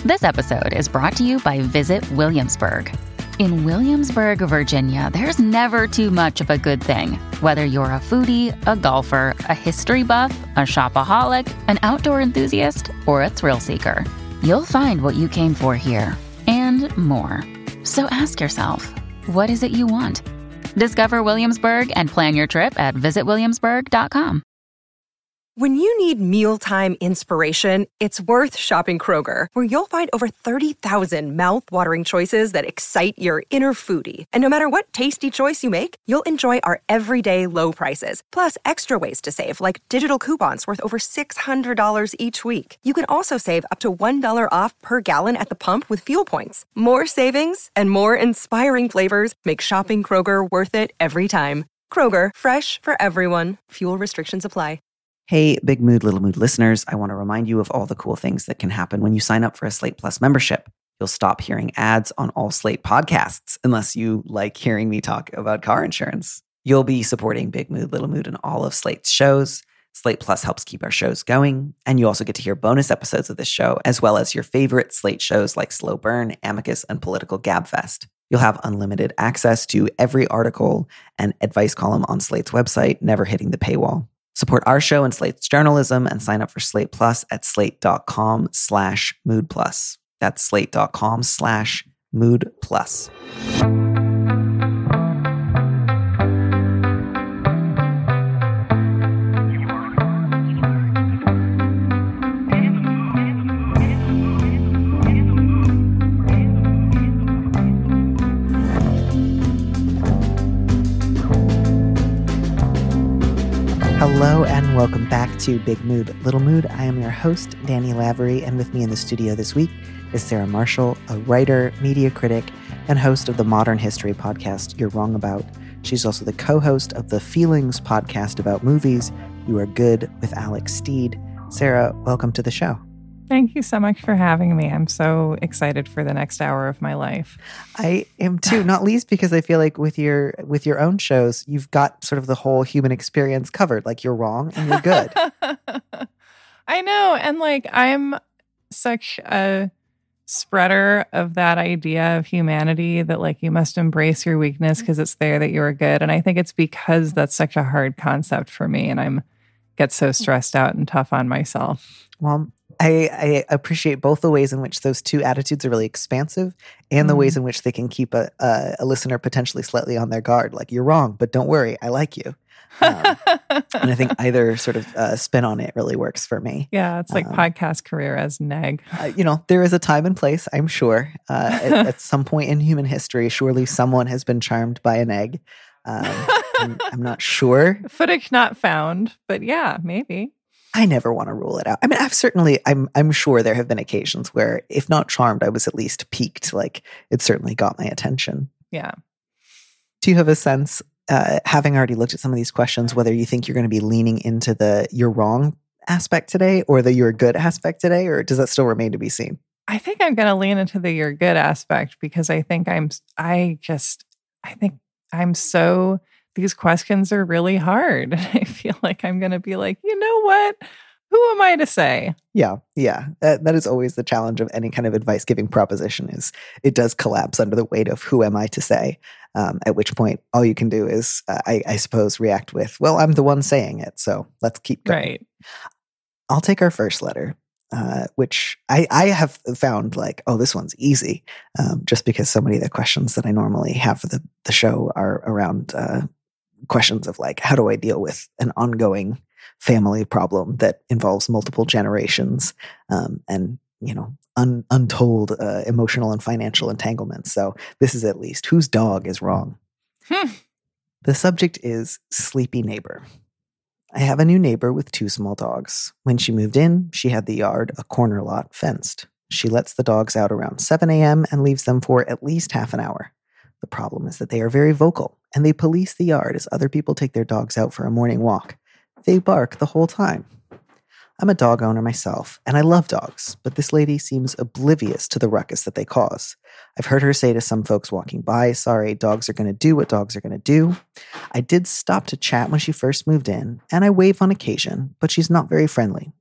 This episode is brought to you by Visit Williamsburg. In Williamsburg, Virginia, there's never too much of a good thing. Whether you're a foodie, a golfer, a history buff, a shopaholic, an outdoor enthusiast, or a thrill seeker, you'll find what you came for here and more. So ask yourself, what is it you want? Discover Williamsburg and plan your trip at visitwilliamsburg.com. When you need mealtime inspiration, it's worth shopping Kroger, where you'll find over 30,000 mouth-watering choices that excite your inner foodie. And no matter what tasty choice you make, you'll enjoy our everyday low prices, plus extra ways to save, like digital coupons worth over $600 each week. You can also save up to $1 off per gallon at the pump with fuel points. More savings and more inspiring flavors make shopping Kroger worth it every time. Kroger, fresh for everyone. Fuel restrictions apply. Hey, Big Mood, Little Mood listeners, I want to remind you of all the cool things that can happen when you sign up for a Slate Plus membership. You'll stop hearing ads on all Slate podcasts, unless you like hearing me talk about car insurance. You'll be supporting Big Mood, Little Mood and all of Slate's shows. Slate Plus helps keep our shows going. And you also get to hear bonus episodes of this show, as well as your favorite Slate shows like Slow Burn, Amicus, and Political Gabfest. You'll have unlimited access to every article and advice column on Slate's website, never hitting the paywall. Support our show and Slate's journalism and sign up for Slate Plus at slate.com/mood plus. That's slate.com/mood plus. Hello and welcome back to Big Mood, Little Mood. I am your host, Danny Lavery, and with me in the studio this week is Sarah Marshall, a writer, media critic, and host of the modern history podcast You're Wrong About. She's also the co-host of the Feelings podcast about movies, You Are Good, with Alex Steed. Sarah, welcome to the show. Thank you so much for having me. I'm so excited for the next hour of my life. I am too, not least because I feel like with your own shows, you've got sort of the whole human experience covered. Like, you're wrong and you're good. I know. And like, I'm such a spreader of that idea of humanity that like you must embrace your weakness because it's there that you're good. And I think it's because that's such a hard concept for me. And get so stressed out and tough on myself. Well, I appreciate both the ways in which those two attitudes are really expansive and the ways in which they can keep a listener potentially slightly on their guard. Like, you're wrong, but don't worry, I like you. And I think either sort of spin on it really works for me. Yeah, it's like podcast career as neg. There is a time and place, I'm sure. At some point in human history, surely someone has been charmed by an egg. I'm not sure. Footage not found, but yeah, maybe. I never want to rule it out. I mean, I'm sure there have been occasions where, if not charmed, I was at least piqued. Like, it certainly got my attention. Yeah. Do you have a sense, having already looked at some of these questions, whether you think you're going to be leaning into the you're wrong aspect today or the you're good aspect today, or does that still remain to be seen? I think I'm going to lean into the you're good aspect because I think these questions are really hard. I feel like I'm going to be like, you know what? Who am I to say? Yeah. That is always the challenge of any kind of advice-giving proposition is it does collapse under the weight of who am I to say, at which point all you can do is, I suppose, react with, well, I'm the one saying it, so let's keep going. Right. I'll take our first letter, which I have found like, oh, this one's easy, just because so many of the questions that I normally have for the show are around questions of like, how do I deal with an ongoing family problem that involves multiple generations and, untold emotional and financial entanglements. So this is at least whose dog is wrong. The subject is sleepy neighbor. I have a new neighbor with 2 small dogs. When she moved in, she had the yard, a corner lot, fenced. She lets the dogs out around 7 a.m. and leaves them for at least half an hour. The problem is that they are very vocal, and they police the yard as other people take their dogs out for a morning walk. They bark the whole time. I'm a dog owner myself, and I love dogs, but this lady seems oblivious to the ruckus that they cause. I've heard her say to some folks walking by, sorry, dogs are going to do what dogs are going to do. I did stop to chat when she first moved in, and I wave on occasion, but she's not very friendly.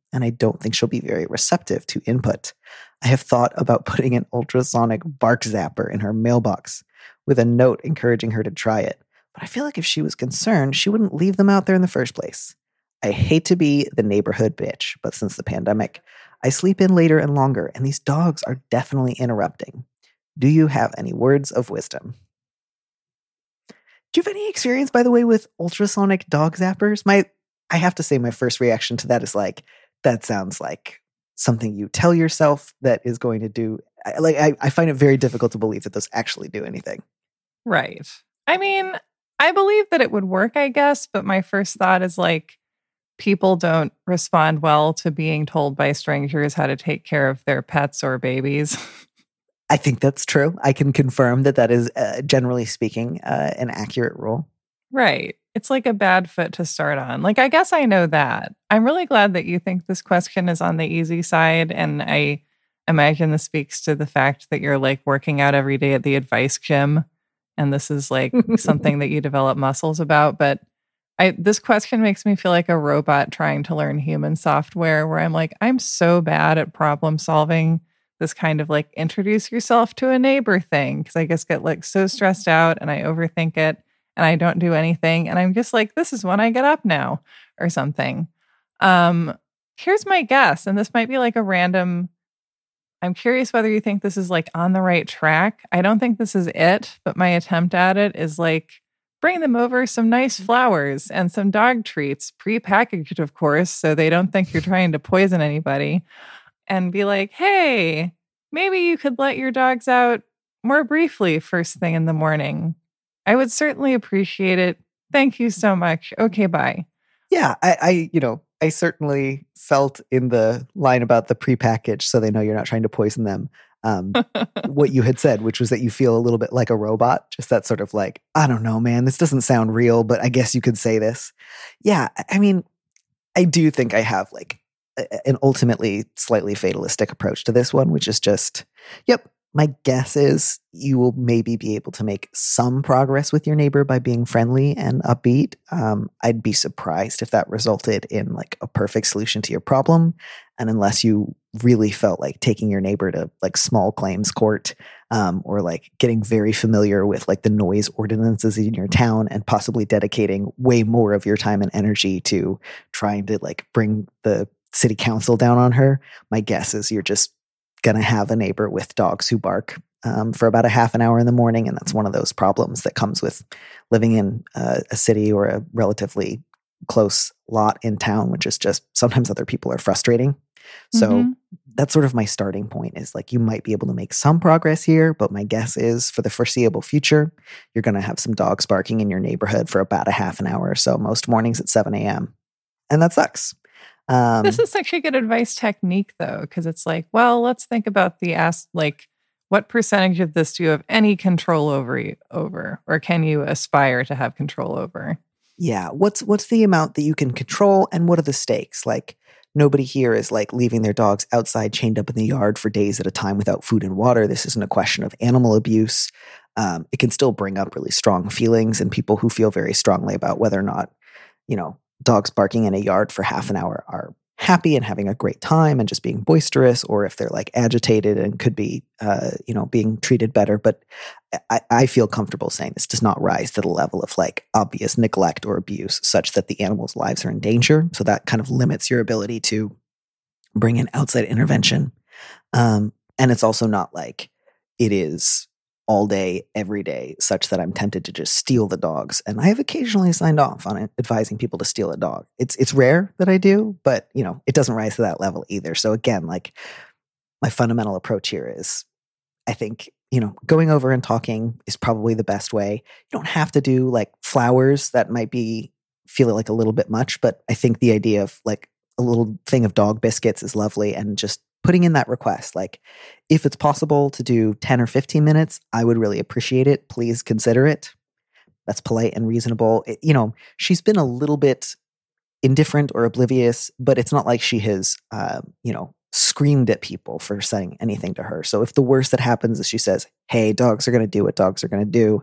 and I don't think she'll be very receptive to input. I have thought about putting an ultrasonic bark zapper in her mailbox with a note encouraging her to try it. But I feel like if she was concerned, she wouldn't leave them out there in the first place. I hate to be the neighborhood bitch, but since the pandemic, I sleep in later and longer, and these dogs are definitely interrupting. Do you have any words of wisdom? Do you have any experience, by the way, with ultrasonic dog zappers? I have to say my first reaction to that is like, that sounds like something you tell yourself that is going to do. I find it very difficult to believe that those actually do anything. Right. I mean, I believe that it would work, I guess, but my first thought is like, people don't respond well to being told by strangers how to take care of their pets or babies. I think that's true. I can confirm that is, generally speaking, an accurate rule. Right. It's like a bad foot to start on. Like, I guess I know that. I'm really glad that you think this question is on the easy side. And I imagine this speaks to the fact that you're like working out every day at the advice gym. And this is like something that you develop muscles about. But this question makes me feel like a robot trying to learn human software, where I'm like, I'm so bad at problem solving this kind of like introduce yourself to a neighbor thing. Cause I just get like so stressed out and I overthink it and I don't do anything. And I'm just like, this is when I get up now or something. Here's my guess. And this might be like a random, I'm curious whether you think this is like on the right track. I don't think this is it, but my attempt at it is like, bring them over some nice flowers and some dog treats, pre-packaged, of course, so they don't think you're trying to poison anybody. And be like, hey, maybe you could let your dogs out more briefly first thing in the morning. I would certainly appreciate it. Thank you so much. Okay, bye. Yeah, I certainly felt in the line about the prepackaged so they know you're not trying to poison them. What you had said, which was that you feel a little bit like a robot, just that sort of like, I don't know, man, this doesn't sound real, but I guess you could say this. Yeah, I mean, I do think I have like an ultimately slightly fatalistic approach to this one, which is just, yep, my guess is you will maybe be able to make some progress with your neighbor by being friendly and upbeat. I'd be surprised if that resulted in like a perfect solution to your problem. And unless you really felt like taking your neighbor to like small claims court, or like getting very familiar with like the noise ordinances in your town and possibly dedicating way more of your time and energy to trying to like bring the city council down on her, my guess is you're just going to have a neighbor with dogs who bark for about a half an hour in the morning. And that's one of those problems that comes with living in a city or a relatively close lot in town, which is just sometimes other people are frustrating. So that's sort of my starting point is like, you might be able to make some progress here, but my guess is for the foreseeable future, you're going to have some dogs barking in your neighborhood for about a half an hour or so, most mornings at 7 a.m. And that sucks. This is actually good advice technique, though, because it's like, well, let's think about like, what percentage of this do you have any control over, or can you aspire to have control over? Yeah. What's the amount that you can control, and what are the stakes? Like, nobody here is like leaving their dogs outside chained up in the yard for days at a time without food and water. This isn't a question of animal abuse. It can still bring up really strong feelings in people who feel very strongly about whether or not, dogs barking in a yard for half an hour are happy and having a great time and just being boisterous, or if they're like agitated and could be, being treated better. But I feel comfortable saying this does not rise to the level of like obvious neglect or abuse such that the animals' lives are in danger. So that kind of limits your ability to bring in outside intervention. And it's also not like it is all day, every day, such that I'm tempted to just steal the dogs. And I have occasionally signed off on it, advising people to steal a dog. It's rare that I do, but it doesn't rise to that level either. So again, like my fundamental approach here is, I think, going over and talking is probably the best way. You don't have to do like flowers. That might feel like a little bit much, but I think the idea of like a little thing of dog biscuits is lovely, and just putting in that request, like if it's possible to do 10 or 15 minutes, I would really appreciate it. Please consider it. That's polite and reasonable. She's been a little bit indifferent or oblivious, but it's not like she has, screamed at people for saying anything to her. So if the worst that happens is she says, hey, dogs are going to do what dogs are going to do,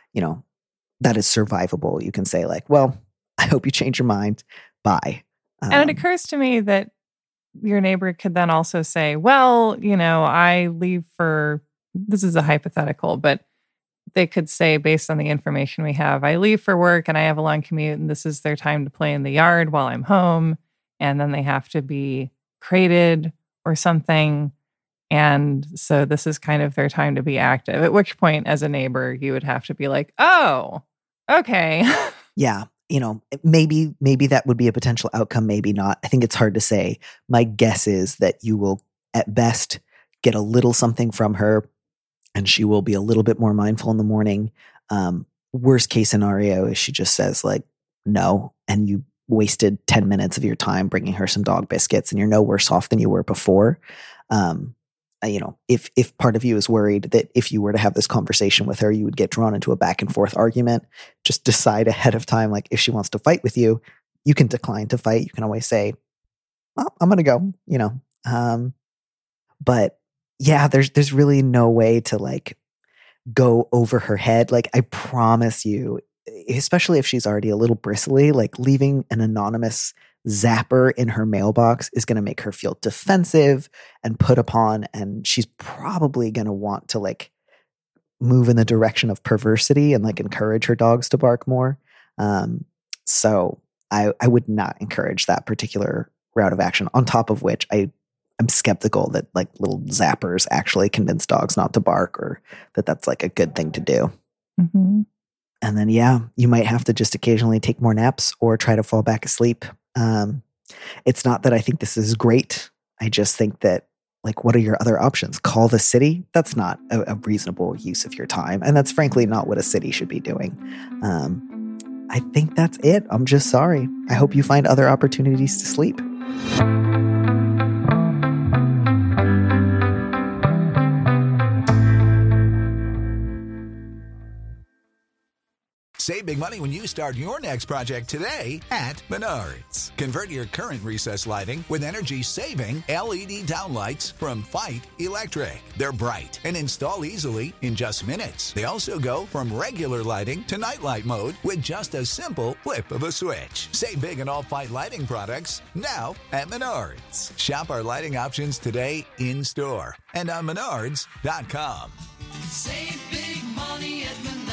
that is survivable. You can say like, well, I hope you change your mind. Bye. And it occurs to me that your neighbor could then also say, well, I leave for, this is a hypothetical, but they could say, based on the information we have, I leave for work and I have a long commute and this is their time to play in the yard while I'm home. And then they have to be crated or something. And so this is kind of their time to be active, at which point, as a neighbor, you would have to be like, oh, okay. Yeah. Maybe that would be a potential outcome, maybe not. I think it's hard to say. My guess is that you will, at best, get a little something from her, and she will be a little bit more mindful in the morning. Worst case scenario is she just says, like, no, and you wasted 10 minutes of your time bringing her some dog biscuits, and you're no worse off than you were before. If part of you is worried that if you were to have this conversation with her, you would get drawn into a back and forth argument, just decide ahead of time, like, if she wants to fight with you, you can decline to fight. You can always say, well, I'm going to go, but yeah, there's really no way to like go over her head. Like, I promise you, especially if she's already a little bristly, like leaving an anonymous zapper in her mailbox is going to make her feel defensive and put upon, and she's probably going to want to like move in the direction of perversity and like encourage her dogs to bark more. So I would not encourage that particular route of action, on top of which I'm skeptical that like little zappers actually convince dogs not to bark, or that that's like a good thing to do. Mm-hmm. And then, yeah, you might have to just occasionally take more naps or try to fall back asleep. It's not that I think this is great. I just think that, like, what are your other options? Call the city? That's not a reasonable use of your time. And that's frankly not what a city should be doing. I think that's it. I'm just sorry. I hope you find other opportunities to sleep. Save big money when you start your next project today at Menards. Convert your current recessed lighting with energy-saving LED downlights from Fight Electric. They're bright and install easily in just minutes. They also go from regular lighting to nightlight mode with just a simple flip of a switch. Save big on all Fight lighting products now at Menards. Shop our lighting options today in-store and on Menards.com. Save big money at Menards.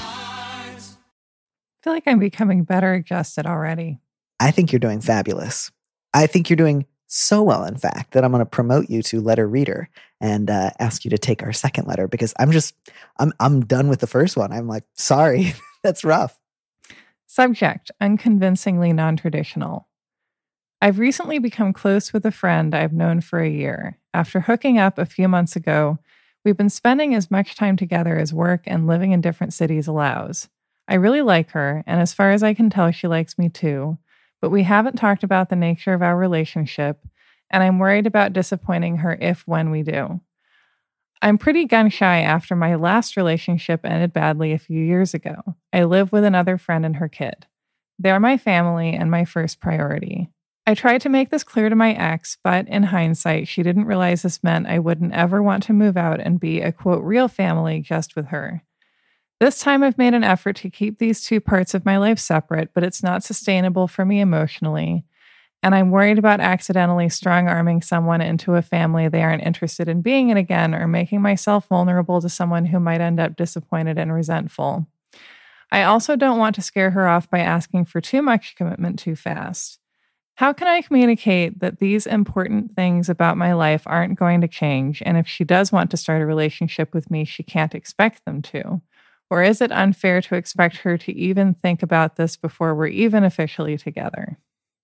I feel like I'm becoming better adjusted already. I think you're doing fabulous. I think you're doing so well, in fact, that I'm going to promote you to letter reader and ask you to take our second letter, because I'm done with the first one. I'm like, sorry, that's rough. Subject: unconvincingly non-traditional. I've recently become close with a friend I've known for a year. After hooking up a few months ago, we've been spending as much time together as work and living in different cities allows. I really like her, and as far as I can tell, she likes me too, but we haven't talked about the nature of our relationship, and I'm worried about disappointing her when we do. I'm pretty gun-shy after my last relationship ended badly a few years ago. I live with another friend and her kid. They're my family and my first priority. I tried to make this clear to my ex, but in hindsight, she didn't realize this meant I wouldn't ever want to move out and be a, quote, real family just with her. This time I've made an effort to keep these two parts of my life separate, but it's not sustainable for me emotionally. And I'm worried about accidentally strong-arming someone into a family they aren't interested in being in again, or making myself vulnerable to someone who might end up disappointed and resentful. I also don't want to scare her off by asking for too much commitment too fast. How can I communicate that these important things about my life aren't going to change, and if she does want to start a relationship with me, she can't expect them to? Or is it unfair to expect her to even think about this before we're even officially together?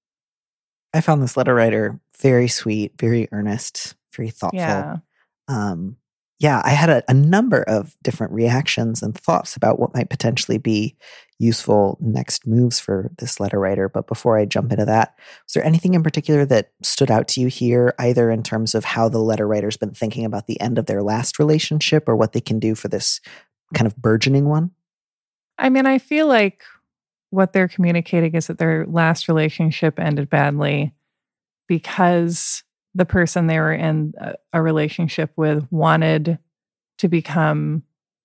I found this letter writer very sweet, very earnest, very thoughtful. Yeah. I had a number of different reactions and thoughts about what might potentially be useful next moves for this letter writer. But before I jump into that, was there anything in particular that stood out to you here, either in terms of how the letter writer's been thinking about the end of their last relationship, or what they can do for this kind of burgeoning one? I mean, I feel like what they're communicating is that their last relationship ended badly because the person they were in a relationship with wanted to become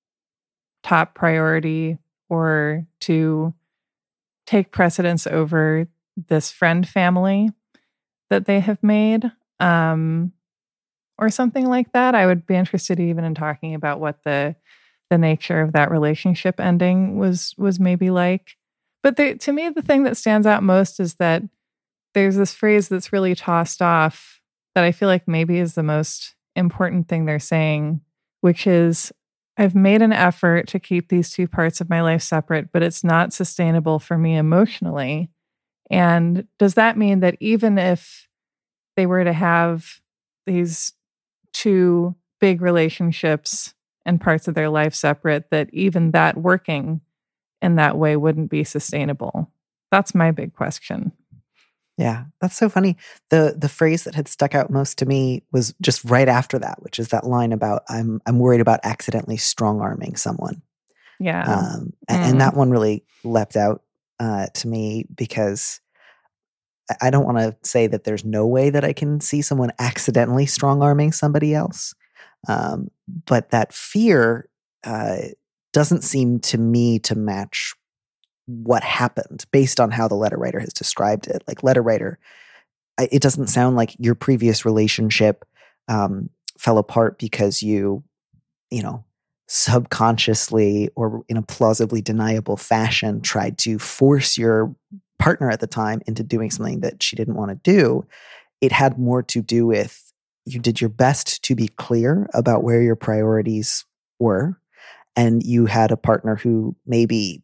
top priority, or to take precedence over this friend family that they have made. or something like that. I would be interested even in talking about what the nature of that relationship ending was maybe like. But to me, the thing that stands out most is that there's this phrase that's really tossed off that I feel like maybe is the most important thing they're saying, which is, I've made an effort to keep these two parts of my life separate, but it's not sustainable for me emotionally. And does that mean that even if they were to have these two big relationships and parts of their life separate, that even that working in that way wouldn't be sustainable? That's my big question. Yeah, that's so funny. The phrase that had stuck out most to me was just right after that, which is that line about I'm worried about accidentally strong-arming someone. Yeah. And that one really leapt out to me because I don't want to say that there's no way that I can see someone accidentally strong-arming somebody else. But that fear doesn't seem to me to match what happened based on how the letter writer has described it. Like, letter writer, it doesn't sound like your previous relationship fell apart because you subconsciously or in a plausibly deniable fashion tried to force your partner at the time into doing something that she didn't want to do. It had more to do with you did your best to be clear about where your priorities were, and you had a partner who maybe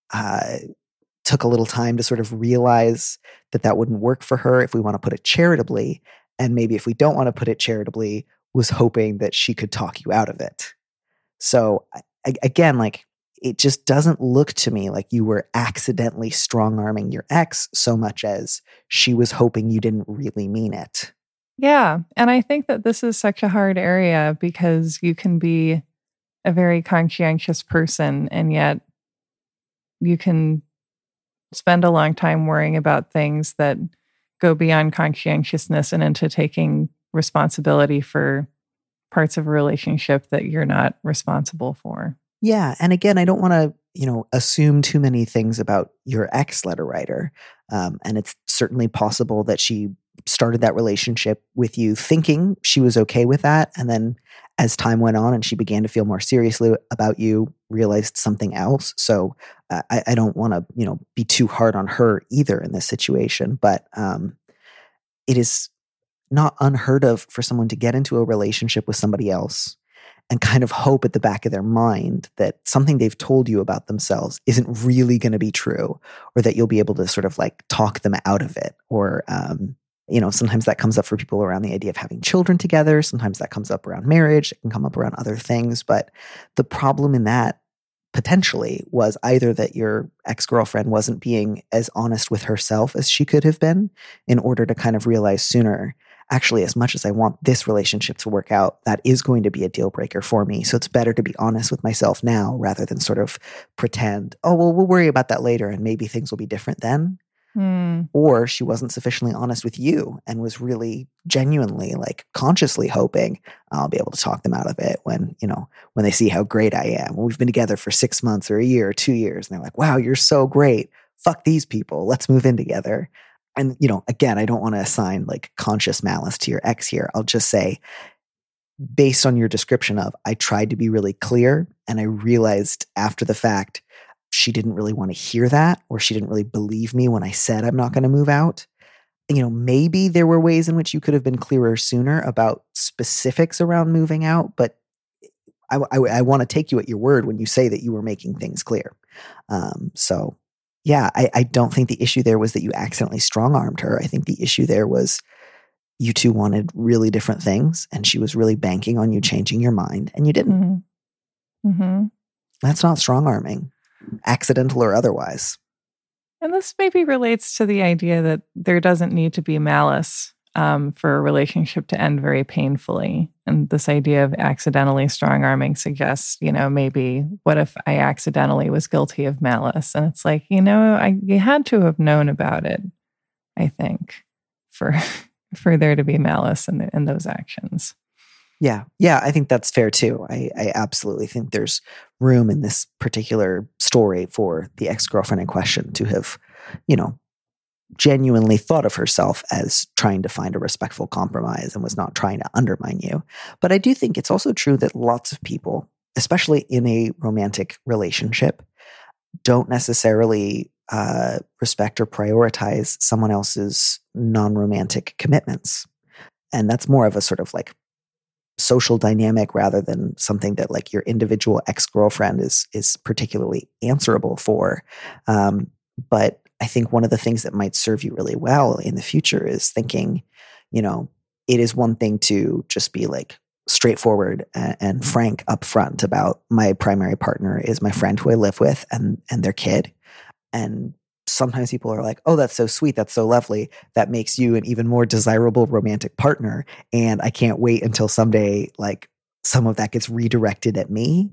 took a little time to sort of realize that that wouldn't work for her, if we want to put it charitably, and maybe if we don't want to put it charitably, was hoping that she could talk you out of it. So again, like, it just doesn't look to me like you were accidentally strong-arming your ex so much as she was hoping you didn't really mean it. Yeah. And I think that this is such a hard area because you can be a very conscientious person and yet you can spend a long time worrying about things that go beyond conscientiousness and into taking responsibility for parts of a relationship that you're not responsible for. Yeah. And again, I don't want to, assume too many things about your ex letter writer. And it's certainly possible that she started that relationship with you thinking she was okay with that. And then as time went on and she began to feel more seriously about you, realized something else. So I don't want to, be too hard on her either in this situation. But it is not unheard of for someone to get into a relationship with somebody else and kind of hope at the back of their mind that something they've told you about themselves isn't really going to be true, or that you'll be able to sort of like talk them out of it. Or, sometimes that comes up for people around the idea of having children together. Sometimes that comes up around marriage. It can come up around other things. But the problem in that potentially was either that your ex-girlfriend wasn't being as honest with herself as she could have been in order to kind of realize sooner, actually, as much as I want this relationship to work out, that is going to be a deal breaker for me. So it's better to be honest with myself now rather than sort of pretend, oh, well, we'll worry about that later and maybe things will be different then. Or she wasn't sufficiently honest with you and was really genuinely, like, consciously hoping I'll be able to talk them out of it when they see how great I am. When we've been together for 6 months or a year or 2 years and they're like, wow, you're so great. Fuck these people. Let's move in together. And, again, I don't want to assign like conscious malice to your ex here. I'll just say, based on your description of, I tried to be really clear and I realized after the fact, she didn't really want to hear that, or she didn't really believe me when I said I'm not going to move out. Maybe there were ways in which you could have been clearer sooner about specifics around moving out, but I want to take you at your word when you say that you were making things clear. So yeah, I don't think the issue there was that you accidentally strong-armed her. I think the issue there was you two wanted really different things and she was really banking on you changing your mind and you didn't. Mm-hmm. That's not strong-arming, accidental or otherwise. And this maybe relates to the idea that there doesn't need to be malice for a relationship to end very painfully. And this idea of accidentally strong-arming suggests, maybe what if I accidentally was guilty of malice? And it's like, you had to have known about it, I think, for there to be malice in those actions. Yeah, I think that's fair too. I absolutely think there's room in this particular story for the ex-girlfriend in question to have, genuinely thought of herself as trying to find a respectful compromise and was not trying to undermine you. But I do think it's also true that lots of people, especially in a romantic relationship, don't necessarily respect or prioritize someone else's non-romantic commitments. And that's more of a sort of like social dynamic rather than something that like your individual ex-girlfriend is particularly answerable for. But I think one of the things that might serve you really well in the future is thinking, you know, it is one thing to just be like straightforward and frank upfront about my primary partner is my friend who I live with and their kid. And sometimes people are like, oh, that's so sweet. That's so lovely. That makes you an even more desirable romantic partner. And I can't wait until someday, like some of that gets redirected at me.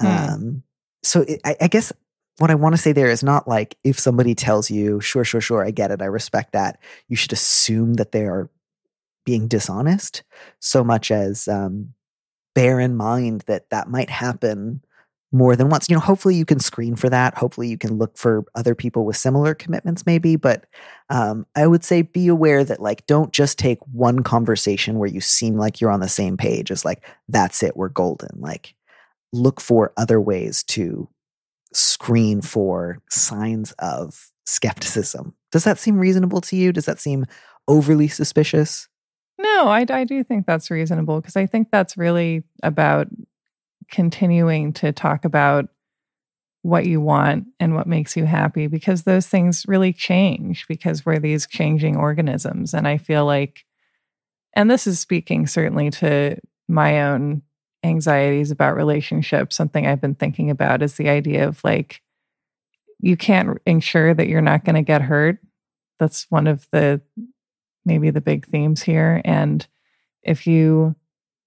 I guess what I want to say there is not like if somebody tells you, sure, I get it, I respect that, you should assume that they are being dishonest, so much as bear in mind that that might happen more than once. You know, hopefully you can screen for that. Hopefully you can look for other people with similar commitments maybe. But I would say be aware that like, don't just take one conversation where you seem like you're on the same page as like, that's it, we're golden. Like look for other ways to screen for signs of skepticism. Does that seem reasonable to you? Does that seem overly suspicious? No, I do think that's reasonable because I think that's really about continuing to talk about what you want and what makes you happy, because those things really change because we're these changing organisms. And I feel like, and this is speaking certainly to my own anxieties about relationships, something I've been thinking about is the idea of like, you can't ensure that you're not going to get hurt. That's one of the, maybe the big themes here. And if you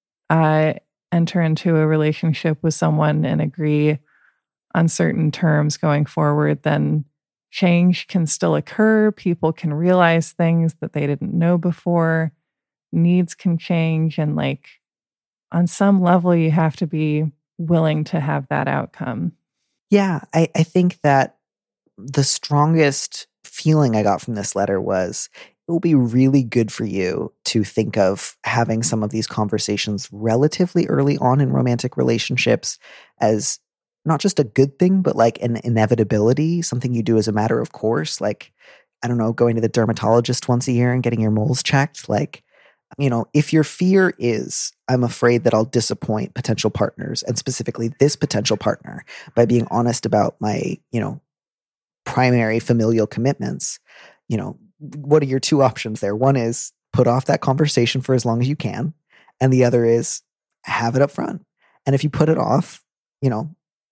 enter into a relationship with someone and agree on certain terms going forward, then change can still occur. People can realize things that they didn't know before. Needs can change. And like on some level, you have to be willing to have that outcome. Yeah, I think that the strongest feeling I got from this letter was it will be really good for you to think of having some of these conversations relatively early on in romantic relationships as not just a good thing, but like an inevitability, something you do as a matter of course. Like, I don't know, going to the dermatologist once a year and getting your moles checked. Like, you know, if your fear is, I'm afraid that I'll disappoint potential partners, and specifically this potential partner, by being honest about my, you know, primary familial commitments, you know, what are your two options there? One is put off that conversation for as long as you can. And the other is have it up front. And if you put it off, you know,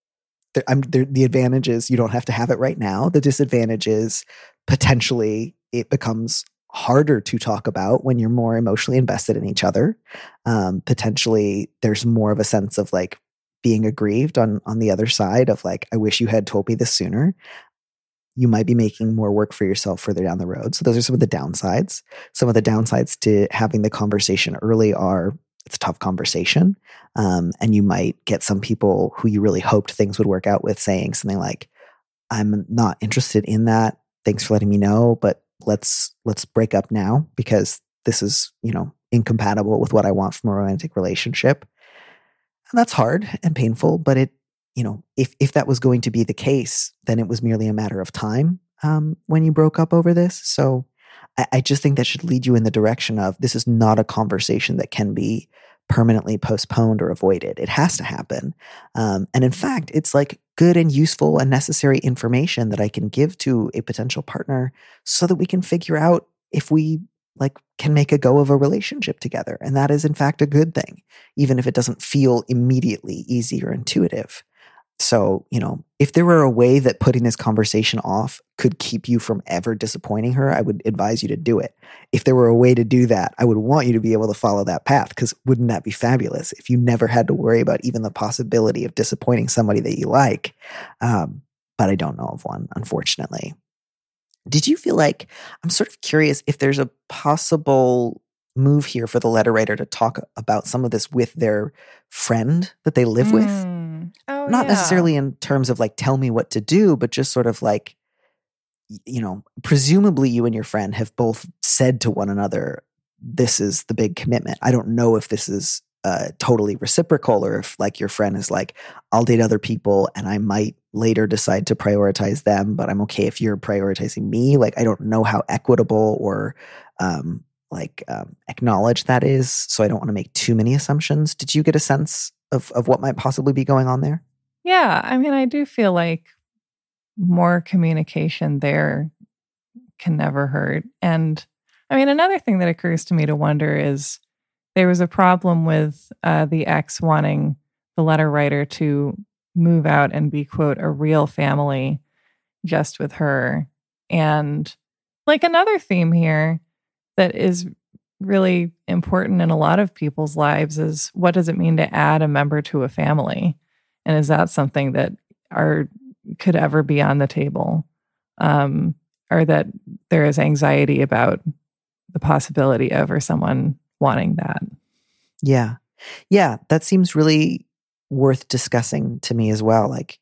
the advantage is you don't have to have it right now. The disadvantage is potentially it becomes harder to talk about when you're more emotionally invested in each other. Potentially there's more of a sense of like being aggrieved on the other side of like, I wish you had told me this sooner. You might be making more work for yourself further down the road. So those are some of the downsides. Some of the downsides to having the conversation early are it's a tough conversation. And you might get some people who you really hoped things would work out with saying something like, I'm not interested in that. Thanks for letting me know, but let's break up now because this is, you know, incompatible with what I want from a romantic relationship. And that's hard and painful, but it, you know, if that was going to be the case, then it was merely a matter of time when you broke up over this. So I just think that should lead you in the direction of this is not a conversation that can be permanently postponed or avoided. It has to happen. And in fact, it's like good and useful and necessary information that I can give to a potential partner so that we can figure out if we like can make a go of a relationship together. And that is in fact a good thing, even if it doesn't feel immediately easy or intuitive. So, you know, if there were a way that putting this conversation off could keep you from ever disappointing her, I would advise you to do it. If there were a way to do that, I would want you to be able to follow that path, because wouldn't that be fabulous if you never had to worry about even the possibility of disappointing somebody that you like? But I don't know of one, unfortunately. Did you feel like, I'm sort of curious if there's a possible move here for the letter writer to talk about some of this with their friend that they live with? Oh, Not necessarily in terms of like, tell me what to do, but just sort of like, presumably you and your friend have both said to one another, this is the big commitment. I don't know if this is totally reciprocal, or if like your friend is like, I'll date other people and I might later decide to prioritize them, but I'm okay if you're prioritizing me. Like, I don't know how equitable or acknowledged that is. So I don't want to make too many assumptions. Did you get a sense of what might possibly be going on there? Yeah. I mean, I do feel like more communication there can never hurt. And I mean, another thing that occurs to me to wonder is there was a problem with the ex wanting the letter writer to move out and be, quote, a real family just with her. And like another theme here that is really important in a lot of people's lives is, what does it mean to add a member to a family? And is that something that could ever be on the table? Or that there is anxiety about the possibility of or someone wanting that? Yeah. Yeah. That seems really worth discussing to me as well. Like,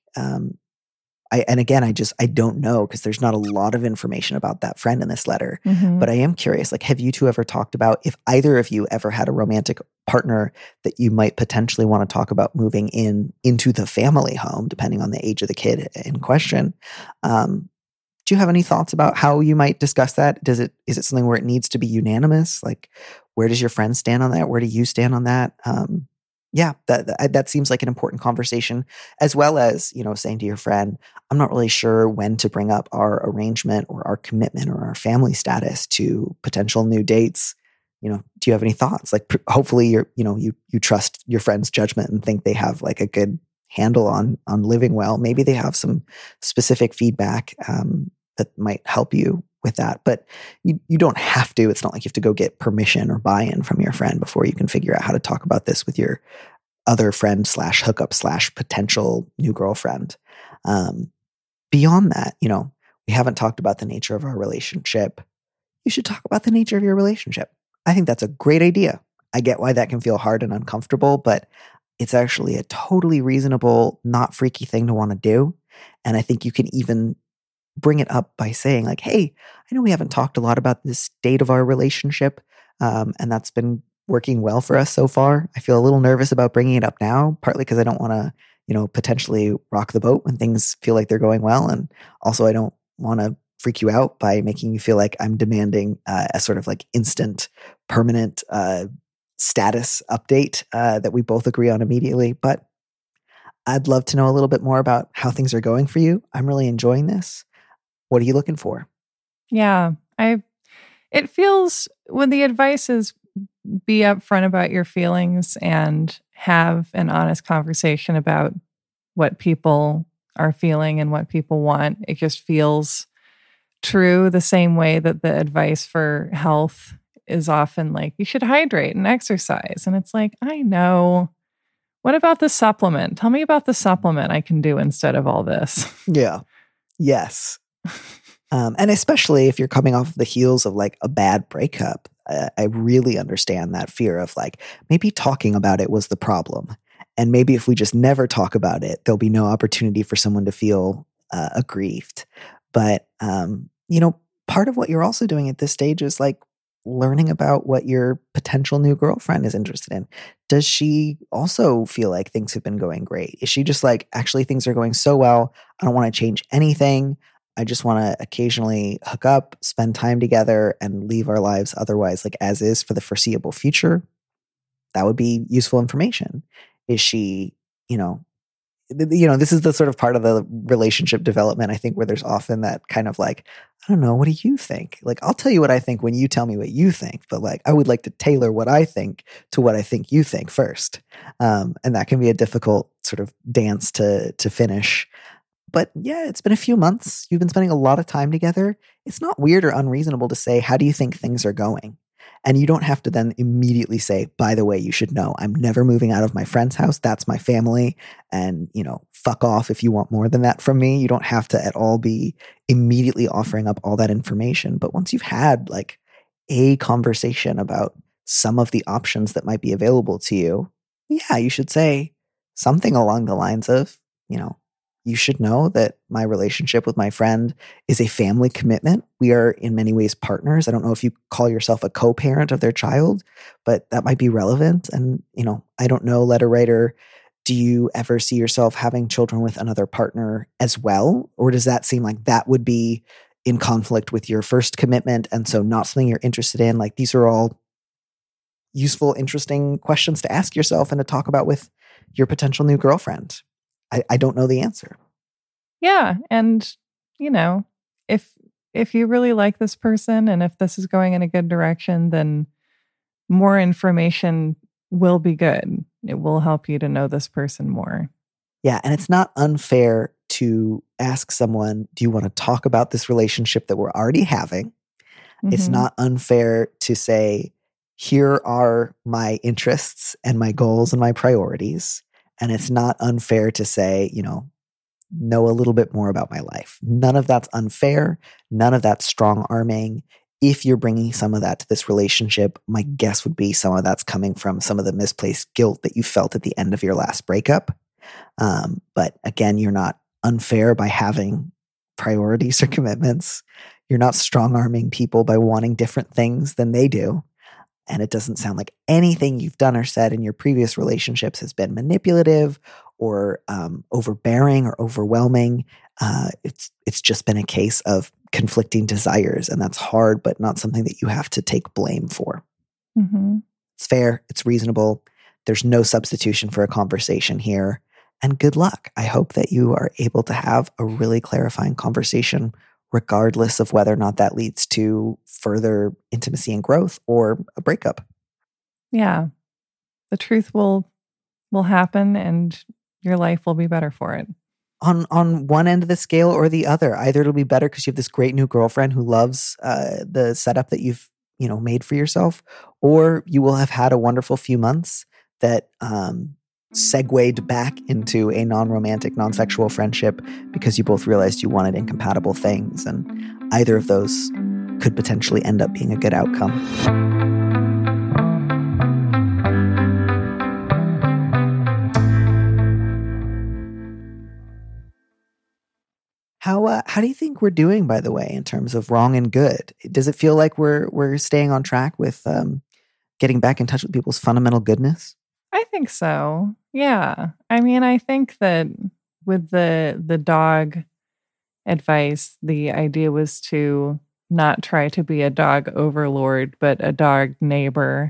I don't know, because there's not a lot of information about that friend in this letter, but I am curious, like, have you two ever talked about if either of you ever had a romantic partner that you might potentially want to talk about moving into the family home, depending on the age of the kid in question? Do you have any thoughts about how you might discuss that? Is it something where it needs to be unanimous? Like, where does your friend stand on that? Where do you stand on that? That seems like an important conversation, as well as, saying to your friend, I'm not really sure when to bring up our arrangement or our commitment or our family status to potential new dates. Do you have any thoughts? Like, hopefully you trust your friend's judgment and think they have like a good handle on living well. Maybe they have some specific feedback that might help you with that, but you don't have to. It's not like you have to go get permission or buy-in from your friend before you can figure out how to talk about this with your other friend / hookup / potential new girlfriend. Beyond that, we haven't talked about the nature of our relationship. You should talk about the nature of your relationship. I think that's a great idea. I get why that can feel hard and uncomfortable, but it's actually a totally reasonable, not freaky thing to want to do. And I think you can even bring it up by saying like, hey, I know we haven't talked a lot about the state of our relationship, and that's been working well for us so far. I feel a little nervous about bringing it up now, partly because I don't want to, potentially rock the boat when things feel like they're going well. And also I don't want to freak you out by making you feel like I'm demanding a sort of like instant, permanent status update that we both agree on immediately. But I'd love to know a little bit more about how things are going for you. I'm really enjoying this. What are you looking for? Yeah, it feels, when the advice is be upfront about your feelings and have an honest conversation about what people are feeling and what people want, it just feels true, the same way that the advice for health is often like, you should hydrate and exercise. And it's like, I know. What about the supplement? Tell me about the supplement I can do instead of all this. Yeah. Yes. And especially if you're coming off the heels of like a bad breakup, I really understand that fear of like, maybe talking about it was the problem. And maybe if we just never talk about it, there'll be no opportunity for someone to feel aggrieved. But, part of what you're also doing at this stage is like learning about what your potential new girlfriend is interested in. Does she also feel like things have been going great? Is she just like, actually things are going so well, I don't want to change anything. I just want to occasionally hook up, spend time together, and leave our lives otherwise like as is for the foreseeable future? That would be useful information. Is she, this is the sort of part of the relationship development, I think, where there's often that kind of like, I don't know, what do you think? Like, I'll tell you what I think when you tell me what you think, but like, I would like to tailor what I think to what I think you think first. And that can be a difficult sort of dance to finish. But yeah, it's been a few months. You've been spending a lot of time together. It's not weird or unreasonable to say, how do you think things are going? And you don't have to then immediately say, by the way, you should know, I'm never moving out of my friend's house. That's my family. And, fuck off if you want more than that from me. You don't have to at all be immediately offering up all that information. But once you've had like a conversation about some of the options that might be available to you, yeah, you should say something along the lines of, you should know that my relationship with my friend is a family commitment. We are in many ways partners. I don't know if you call yourself a co-parent of their child, but that might be relevant. And, I don't know, letter writer, do you ever see yourself having children with another partner as well? Or does that seem like that would be in conflict with your first commitment and so not something you're interested in? Like, these are all useful, interesting questions to ask yourself and to talk about with your potential new girlfriend. I don't know the answer. Yeah. And, if you really like this person and if this is going in a good direction, then more information will be good. It will help you to know this person more. Yeah. And it's not unfair to ask someone, do you want to talk about this relationship that we're already having? It's not unfair to say, here are my interests and my goals and my priorities. And it's not unfair to say, know a little bit more about my life. None of that's unfair. None of that's strong arming. If you're bringing some of that to this relationship, my guess would be some of that's coming from some of the misplaced guilt that you felt at the end of your last breakup. But again, you're not unfair by having priorities or commitments. You're not strong arming people by wanting different things than they do. And it doesn't sound like anything you've done or said in your previous relationships has been manipulative or overbearing or overwhelming. It's just been a case of conflicting desires, and that's hard, but not something that you have to take blame for. It's fair. It's reasonable. There's no substitution for a conversation here. And good luck. I hope that you are able to have a really clarifying conversation, regardless of whether or not that leads to further intimacy and growth or a breakup. Yeah. The truth will happen and your life will be better for it. On one end of the scale or the other, either it'll be better because you have this great new girlfriend who loves the setup that you've made for yourself, or you will have had a wonderful few months that segued back into a non-romantic, non-sexual friendship because you both realized you wanted incompatible things. And either of those could potentially end up being a good outcome. How do you think we're doing, by the way, in terms of wrong and good? Does it feel like we're staying on track with getting back in touch with people's fundamental goodness? I think so. Yeah. I mean, I think that with the dog advice, the idea was to not try to be a dog overlord, but a dog neighbor,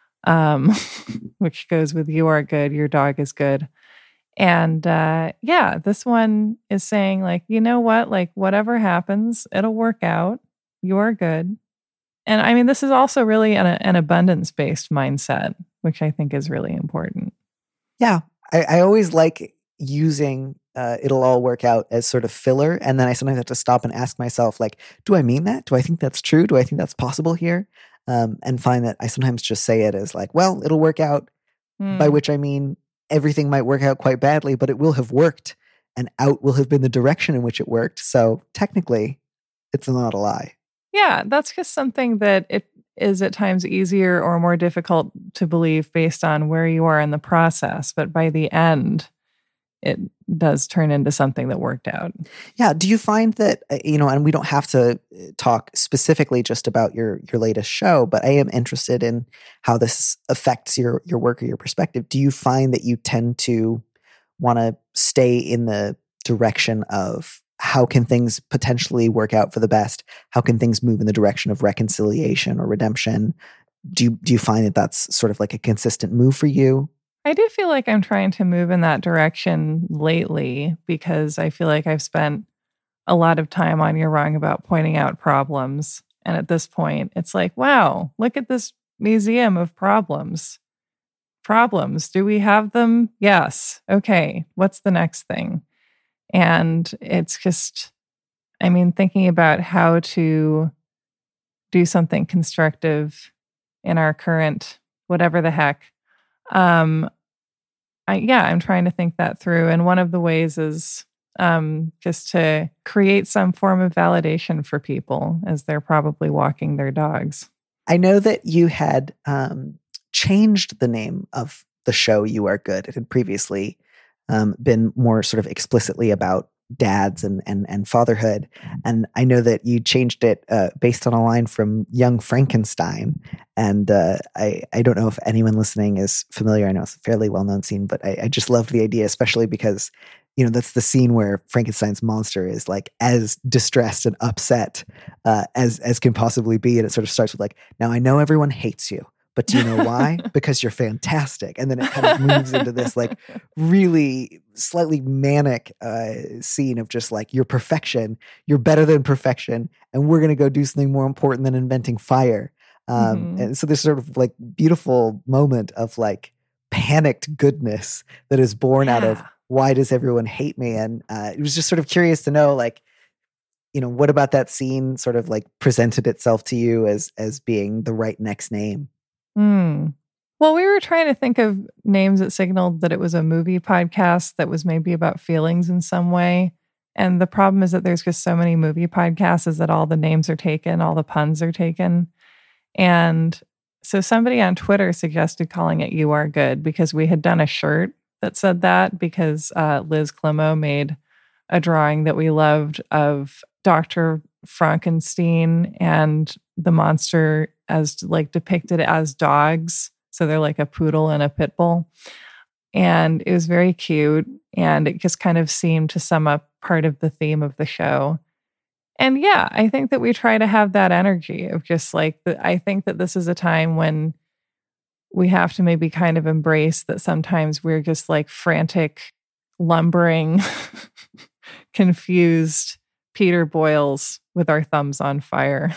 which goes with you are good, your dog is good. And this one is saying like, you know what, like whatever happens, it'll work out. You're good. And I mean, this is also really an abundance-based mindset, which I think is really important. Yeah. I always like using it'll all work out as sort of filler. And then I sometimes have to stop and ask myself, like, do I mean that? Do I think that's true? Do I think that's possible here? And find that I sometimes just say it as like, well, it'll work out, by which I mean everything might work out quite badly, but it will have worked and out will have been the direction in which it worked. So technically, it's not a lie. Yeah, that's just something that it is at times easier or more difficult to believe based on where you are in the process. But by the end, it does turn into something that worked out. Yeah. Do you find that, and we don't have to talk specifically just about your latest show, but I am interested in how this affects your work or your perspective. Do you find that you tend to want to stay in the direction of how can things potentially work out for the best? How can things move in the direction of reconciliation or redemption? Do you find that that's sort of like a consistent move for you? I do feel like I'm trying to move in that direction lately because I feel like I've spent a lot of time on You're Wrong about pointing out problems. And at this point, it's like, wow, look at this museum of problems. Problems. Do we have them? Yes. Okay. What's the next thing? And it's just, I mean, thinking about how to do something constructive in our current, whatever the heck. I'm trying to think that through. And one of the ways is just to create some form of validation for people as they're probably walking their dogs. I know that you had changed the name of the show You Are Good. It had previously been more sort of explicitly about dads and fatherhood. And I know that you changed it based on a line from Young Frankenstein. And I don't know if anyone listening is familiar. I know it's a fairly well-known scene, but I just loved the idea, especially because, that's the scene where Frankenstein's monster is like as distressed and upset as can possibly be. And it sort of starts with like, now I know everyone hates you, but do you know why? Because you're fantastic. And then it kind of moves into this like really slightly manic scene of just like, you're perfection, you're better than perfection, and we're going to go do something more important than inventing fire. And so this sort of like beautiful moment of like panicked goodness that is born out of why does everyone hate me? And it was just sort of curious to know, like, what about that scene sort of like presented itself to you as being the right next name? Well, we were trying to think of names that signaled that it was a movie podcast that was maybe about feelings in some way. And the problem is that there's just so many movie podcasts is that all the names are taken, all the puns are taken. And so somebody on Twitter suggested calling it You Are Good because we had done a shirt that said that because Liz Climo made a drawing that we loved of Dr. Frankenstein and the monster as like depicted as dogs. So they're like a poodle and a pit bull. And it was very cute. And it just kind of seemed to sum up part of the theme of the show. And yeah, I think that we try to have that energy of just like, I think that this is a time when we have to maybe kind of embrace that sometimes we're just like frantic, lumbering, confused Peter Boyles with our thumbs on fire.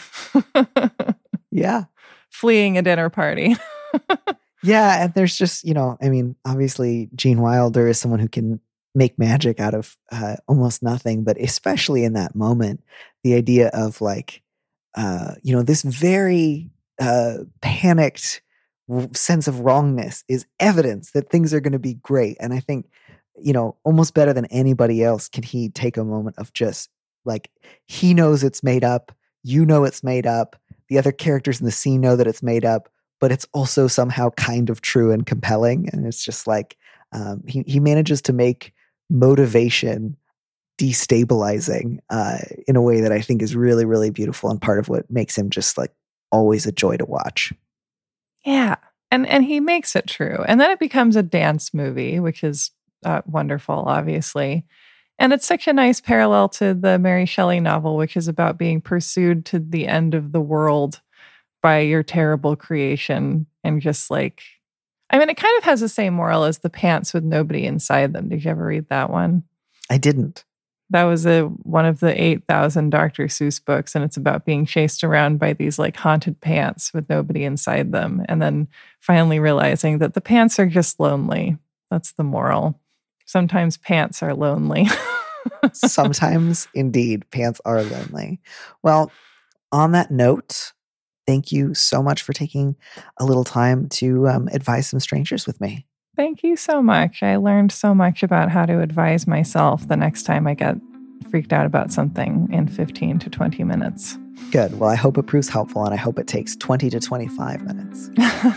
Yeah. Fleeing a dinner party. Yeah. And there's just, obviously Gene Wilder is someone who can make magic out of almost nothing, but especially in that moment, the idea of like, this very panicked sense of wrongness is evidence that things are going to be great. And I think, almost better than anybody else, can he take a moment of just like, he knows it's made up, it's made up, the other characters in the scene know that it's made up, but it's also somehow kind of true and compelling. And it's just like, he manages to make motivation destabilizing in a way that I think is really, really beautiful and part of what makes him just like always a joy to watch. Yeah. And he makes it true. And then it becomes a dance movie, which is wonderful, obviously. And it's such a nice parallel to the Mary Shelley novel, which is about being pursued to the end of the world by your terrible creation. And just like, it kind of has the same moral as The Pants with Nobody Inside Them. Did you ever read that one? I didn't. That was one of the 8,000 Dr. Seuss books. And it's about being chased around by these like haunted pants with nobody inside them. And then finally realizing that the pants are just lonely. That's the moral. Sometimes pants are lonely. Sometimes, indeed, pants are lonely. Well, on that note, thank you so much for taking a little time to advise some strangers with me. Thank you so much. I learned so much about how to advise myself the next time I get freaked out about something in 15 to 20 minutes. Good. Well, I hope it proves helpful, and I hope it takes 20 to 25 minutes.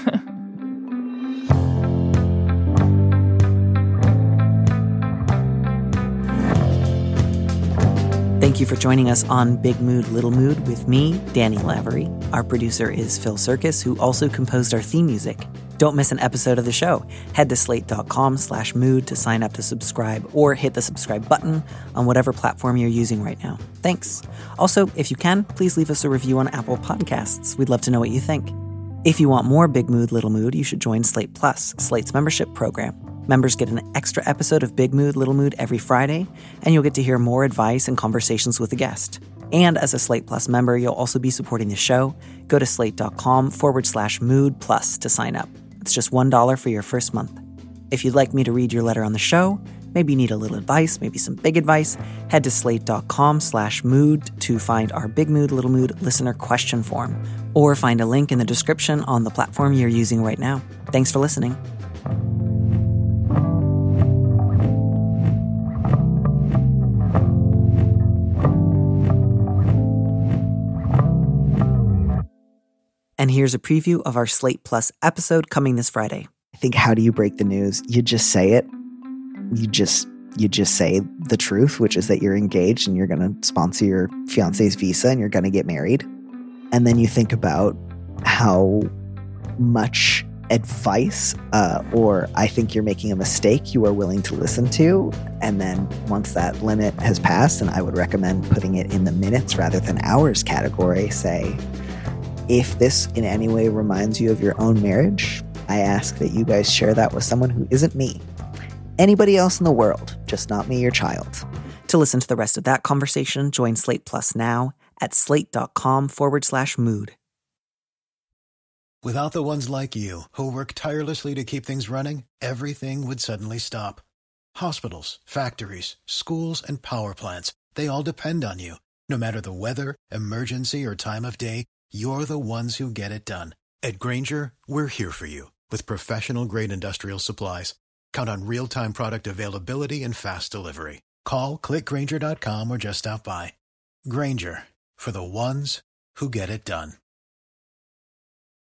Thank you for joining us on Big Mood, Little Mood with me, Danny Lavery. Our producer is Phil Circus, who also composed our theme music. Don't miss an episode of the show. Head to slate.com/mood to sign up to subscribe, or hit the subscribe button on whatever platform you're using right now. Thanks. Also, if you can, please leave us a review on Apple Podcasts. We'd love to know what you think. If you want more Big Mood, Little Mood, you should join Slate Plus, Slate's membership program. Members get an extra episode of Big Mood, Little Mood every Friday, and you'll get to hear more advice and conversations with a guest. And as a Slate Plus member, you'll also be supporting the show. Go to slate.com/mood plus to sign up. It's just $1 for your first month. If you'd like me to read your letter on the show, maybe you need a little advice, maybe some big advice, head to slate.com/mood to find our Big Mood, Little Mood listener question form, or find a link in the description on the platform you're using right now. Thanks for listening. And here's a preview of our Slate Plus episode coming this Friday. I think, how do you break the news? You just say it. you just say the truth, which is that you're engaged and you're going to sponsor your fiance's visa and you're going to get married. And then you think about how much advice or I think you're making a mistake you are willing to listen to. And then once that limit has passed, and I would recommend putting it in the minutes rather than hours category, say, if this in any way reminds you of your own marriage, I ask that you guys share that with someone who isn't me. Anybody else in the world, just not me, your child. To listen to the rest of that conversation, join Slate Plus now at slate.com/mood. Without the ones like you, who work tirelessly to keep things running, everything would suddenly stop. Hospitals, factories, schools, and power plants, they all depend on you. No matter the weather, emergency, or time of day, you're the ones who get it done. At Grainger, we're here for you with professional-grade industrial supplies. Count on real-time product availability and fast delivery. Call, click Grainger.com, or just stop by. Grainger, for the ones who get it done.